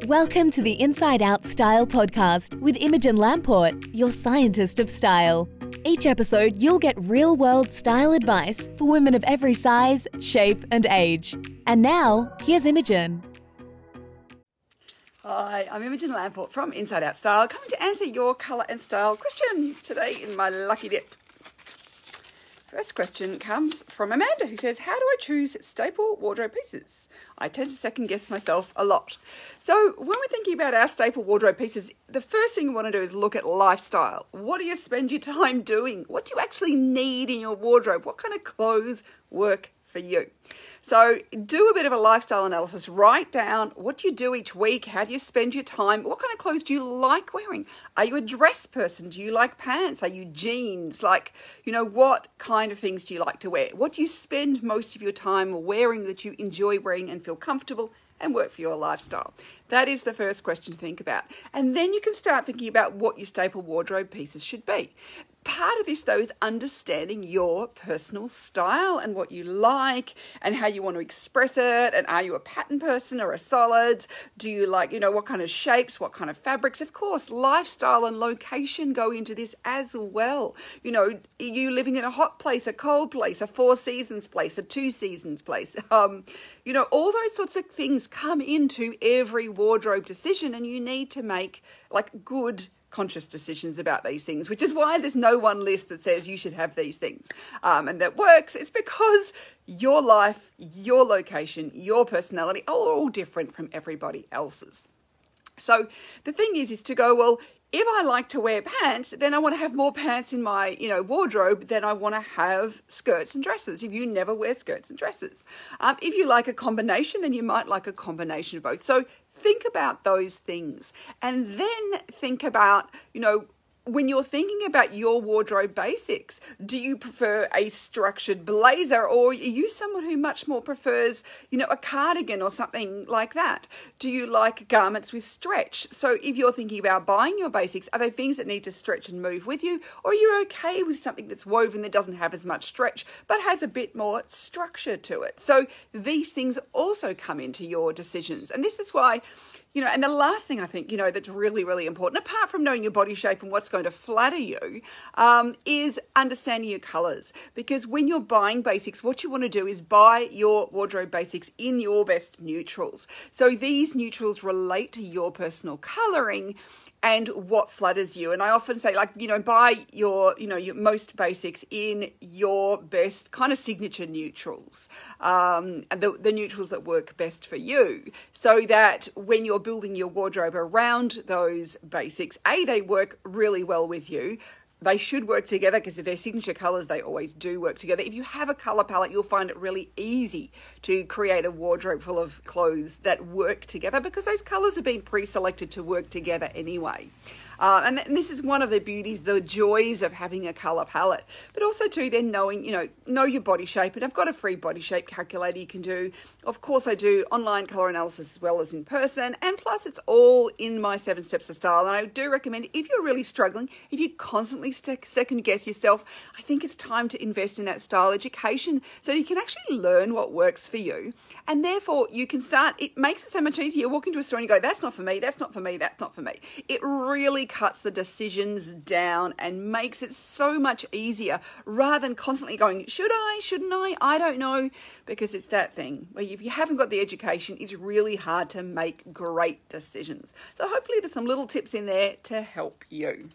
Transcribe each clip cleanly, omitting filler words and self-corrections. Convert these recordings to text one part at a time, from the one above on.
Welcome to the Inside Out Style podcast with Imogen Lamport, your scientist of style. Each episode, you'll get real-world style advice for women of every size, shape, and age. And now, here's Imogen. Hi, I'm Imogen Lamport from Inside Out Style, coming to answer your colour and style questions today in my lucky dip. First question comes from Amanda, who says, how do I choose staple wardrobe pieces? I tend to second guess myself a lot. So when we're thinking about our staple wardrobe pieces, the first thing you want to do is look at lifestyle. What do you spend your time doing? What do you actually need in your wardrobe? What kind of clothes work for you? So do a bit of a lifestyle analysis. Write down what do you do each week? How do you spend your time? What kind of clothes do you like wearing? Are you a dress person? Do you like pants? Are you jeans? What kind of things do you like to wear? What do you spend most of your time wearing that you enjoy wearing and feel comfortable and work for your lifestyle? That is the first question to think about. And then you can start thinking about what your staple wardrobe pieces should be. Part of this, though, is understanding your personal style and what you like and how you want to express it. And are you a pattern person or a solids? Do you like, what kind of shapes, what kind of fabrics? Of course, lifestyle and location go into this as well. Are you living in a hot place, a cold place, a 4 seasons place, a 2 seasons place? All those sorts of things come into every wardrobe decision, and you need to make good conscious decisions about these things, which is why there's no one list that says you should have these things and that works. It's because your life, your location, your personality are all different from everybody else's. So the thing is to go, well, if I like to wear pants, then I want to have more pants in my, wardrobe than I want to have skirts and dresses. If you never wear skirts and dresses, if you like a combination, then you might like a combination of both. So think about those things, and then think about, when you're thinking about your wardrobe basics, do you prefer a structured blazer, or are you someone who much more prefers, a cardigan or something like that? Do you like garments with stretch? So if you're thinking about buying your basics, are they things that need to stretch and move with you, or are you okay with something that's woven that doesn't have as much stretch but has a bit more structure to it? So these things also come into your decisions, and this is why, and the last thing I think, that's really, really important, apart from knowing your body shape and what's going to flatter you, is understanding your colours. Because when you're buying basics, what you want to do is buy your wardrobe basics in your best neutrals. So these neutrals relate to your personal colouring and what flatters you. And I often say, buy your most basics in your best kind of signature neutrals, and the neutrals that work best for you, so that when you're building your wardrobe around those basics, they work really well with you. They should work together, because if they're signature colours, they always do work together. If you have a colour palette, you'll find it really easy to create a wardrobe full of clothes that work together, because those colours have been pre-selected to work together anyway. And this is one of the beauties, the joys of having a colour palette. But also too, then knowing, know your body shape. And I've got a free body shape calculator you can do. Of course, I do online colour analysis as well as in person. And plus, it's all in my 7 Steps to Style. And I do recommend, if you're really struggling, if you constantly second guess yourself, I think it's time to invest in that style education so you can actually learn what works for you. And therefore, you can start, it makes it so much easier. You walk into a store and you go, that's not for me, that's not for me, that's not for me. It really cuts the decisions down and makes it so much easier, rather than constantly going, should I, shouldn't I don't know, because it's that thing where if you haven't got the education, it's really hard to make great decisions. So hopefully there's some little tips in there to help you.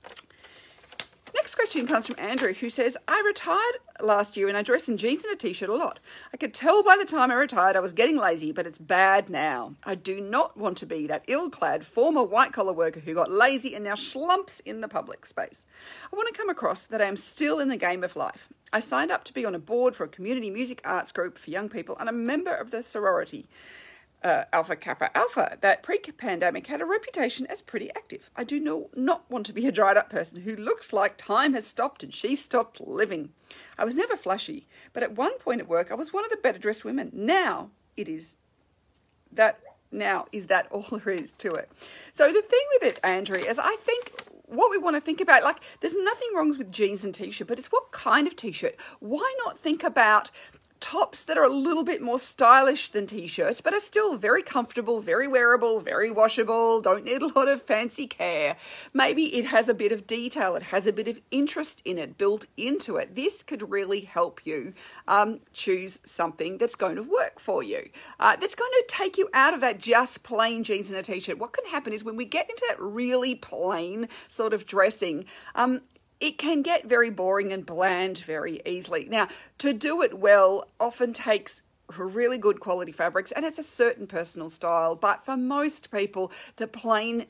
Next question comes from Andrew, who says, I retired last year and I dress in jeans and a t-shirt a lot. I could tell by the time I retired I was getting lazy, but it's bad now. I do not want to be that ill-clad former white-collar worker who got lazy and now slumps in the public space. I want to come across that I am still in the game of life. I signed up to be on a board for a community music arts group for young people and a member of the sorority Alpha Kappa Alpha, that pre-pandemic had a reputation as pretty active. I do not want to be a dried up person who looks like time has stopped and she stopped living. I was never flashy, but at one point at work I was one of the better dressed women. Is that all there is to it? So the thing with it, Andrew, is I think what we want to think about, there's nothing wrong with jeans and t-shirt, but it's what kind of t-shirt. Why not think about tops that are a little bit more stylish than t-shirts, but are still very comfortable, very wearable, very washable, don't need a lot of fancy care. Maybe it has a bit of detail, it has a bit of interest in it built into it. This could really help you choose something that's going to work for you, that's going to take you out of that just plain jeans and a t-shirt. What can happen is when we get into that really plain sort of dressing, it can get very boring and bland very easily. Now, to do it well often takes really good quality fabrics, and it's a certain personal style, but for most people, the plain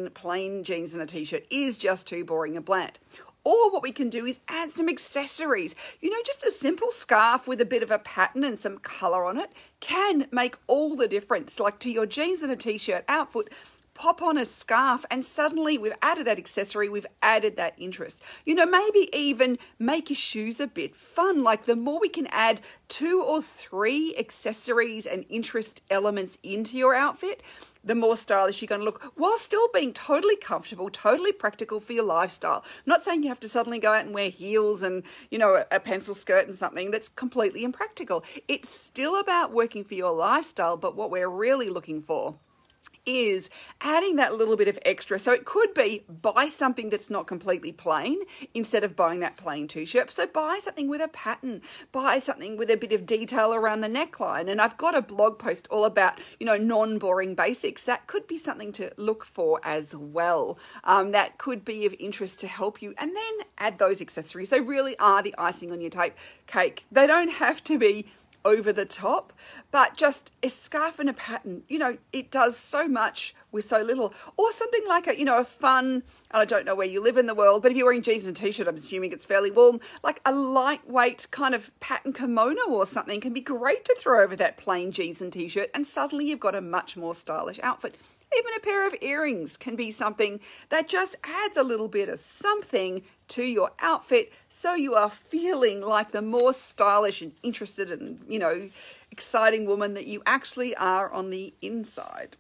jeans and a t-shirt is just too boring and bland. Or what we can do is add some accessories. Just a simple scarf with a bit of a pattern and some colour on it can make all the difference. Like to your jeans and a t-shirt outfit, pop on a scarf and suddenly we've added that accessory, we've added that interest. Maybe even make your shoes a bit fun. Like the more we can add 2 or 3 accessories and interest elements into your outfit, the more stylish you're going to look, while still being totally comfortable, totally practical for your lifestyle. I'm not saying you have to suddenly go out and wear heels and, a pencil skirt and something that's completely impractical. It's still about working for your lifestyle, but what we're really looking for is adding that little bit of extra. So it could be buy something that's not completely plain instead of buying that plain t-shirt. So buy something with a pattern, buy something with a bit of detail around the neckline. And I've got a blog post all about, non-boring basics. That could be something to look for as well. That could be of interest to help you. And then add those accessories. They really are the icing on your cake. They don't have to be over the top, but just a scarf and a pattern, it does so much with so little. Or something like a fun, I don't know where you live in the world, but if you're wearing jeans and a t-shirt, I'm assuming it's fairly warm, like a lightweight kind of pattern kimono or something can be great to throw over that plain jeans and t-shirt, and suddenly you've got a much more stylish outfit. Even a pair of earrings can be something that just adds a little bit of something to your outfit, so you are feeling like the more stylish and interested and, exciting woman that you actually are on the inside.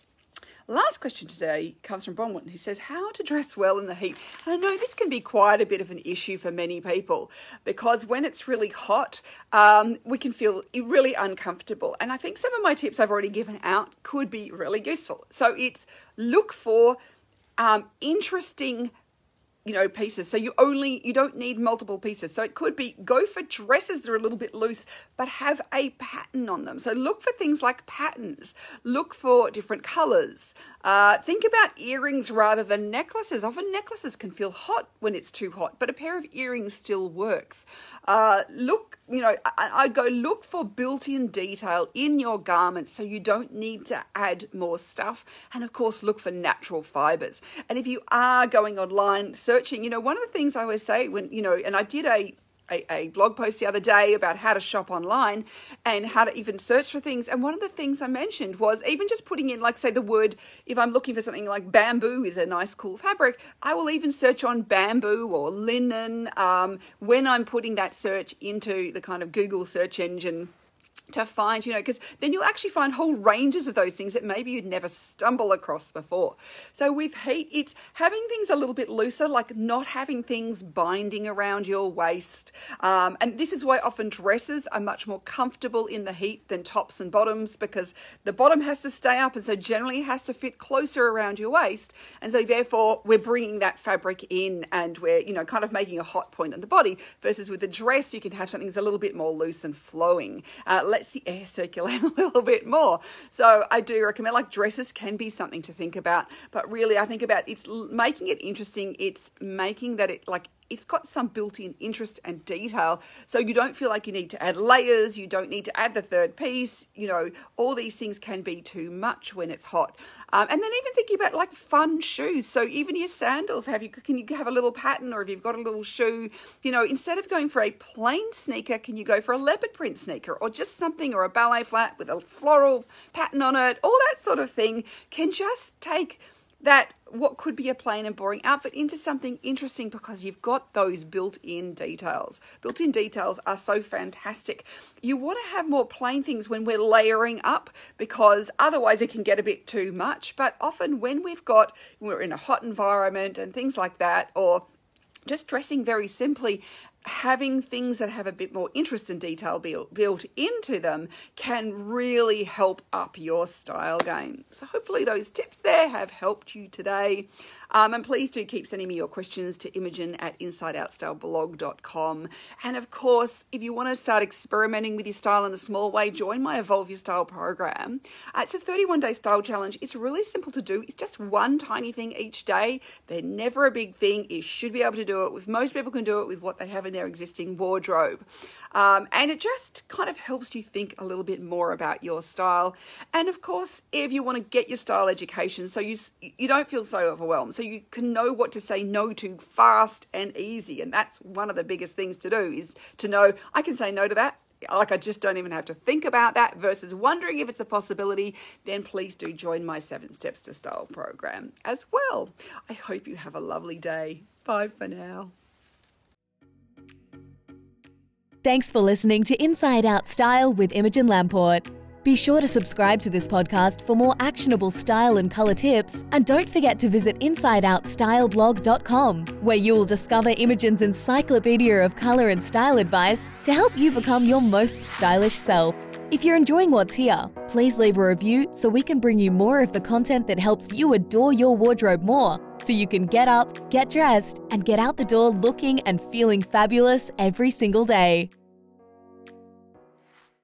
Last question today comes from Bronwyn, who says, how to dress well in the heat. And I know this can be quite a bit of an issue for many people, because when it's really hot, we can feel really uncomfortable. And I think some of my tips I've already given out could be really useful. So it's look for interesting pieces. So you don't need multiple pieces. So it could be go for dresses that are a little bit loose, but have a pattern on them. So look for things like patterns. Look for different colors. Think about earrings rather than necklaces. Often necklaces can feel hot when it's too hot, but a pair of earrings still works. I go look for built-in detail in your garments so you don't need to add more stuff. And of course, look for natural fibers. And if you are going online searching, one of the things I always say when, and I did a blog post the other day about how to shop online and how to even search for things. And one of the things I mentioned was even just putting in, like, say, the word, if I'm looking for something like bamboo is a nice, cool fabric, I will even search on bamboo or linen when I'm putting that search into the kind of Google search engine to find, because then you'll actually find whole ranges of those things that maybe you'd never stumble across before. So with heat, it's having things a little bit looser, like not having things binding around your waist. And this is why often dresses are much more comfortable in the heat than tops and bottoms, because the bottom has to stay up and so generally has to fit closer around your waist. And so therefore we're bringing that fabric in and we're, kind of making a hot point on the body, versus with the dress, you can have something that's a little bit more loose and flowing. Lets the air circulate a little bit more. So I do recommend, like, dresses can be something to think about, but really I think about it's making it interesting. It's making that it's got some built-in interest and detail, so you don't feel like you need to add layers, you don't need to add the third piece, all these things can be too much when it's hot. And then even thinking about, like, fun shoes. So even your sandals, can you have a little pattern, or if you've got a little shoe, instead of going for a plain sneaker, can you go for a leopard print sneaker, or just something, or a ballet flat with a floral pattern on it? All that sort of thing can just take that what could be a plain and boring outfit into something interesting, because you've got those built-in details. Built-in details are so fantastic. You want to have more plain things when we're layering up, because otherwise it can get a bit too much. But often when we're in a hot environment and things like that, or just dressing very simply, having things that have a bit more interest and detail built into them can really help up your style game. So hopefully those tips there have helped you today. And please do keep sending me your questions to imogen@insideoutstyleblog.com. And of course, if you want to start experimenting with your style in a small way, join my Evolve Your Style program. It's a 31-day style challenge. It's really simple to do. It's just one tiny thing each day. They're never a big thing. You should be able to do it with, most people can do it with what they have in their existing wardrobe. And it just kind of helps you think a little bit more about your style. And of course, if you want to get your style education so you don't feel so overwhelmed, so you can know what to say no to fast and easy. And that's one of the biggest things to do, is to know I can say no to that. Like, I just don't even have to think about that versus wondering if it's a possibility. Then please do join my 7 Steps to Style program as well. I hope you have a lovely day. Bye for now. Thanks for listening to Inside Out Style with Imogen Lamport. Be sure to subscribe to this podcast for more actionable style and colour tips, and don't forget to visit InsideOutStyleBlog.com, where you'll discover Imogen's encyclopedia of colour and style advice to help you become your most stylish self. If you're enjoying what's here, please leave a review so we can bring you more of the content that helps you adore your wardrobe more, so you can get up, get dressed, and get out the door looking and feeling fabulous every single day.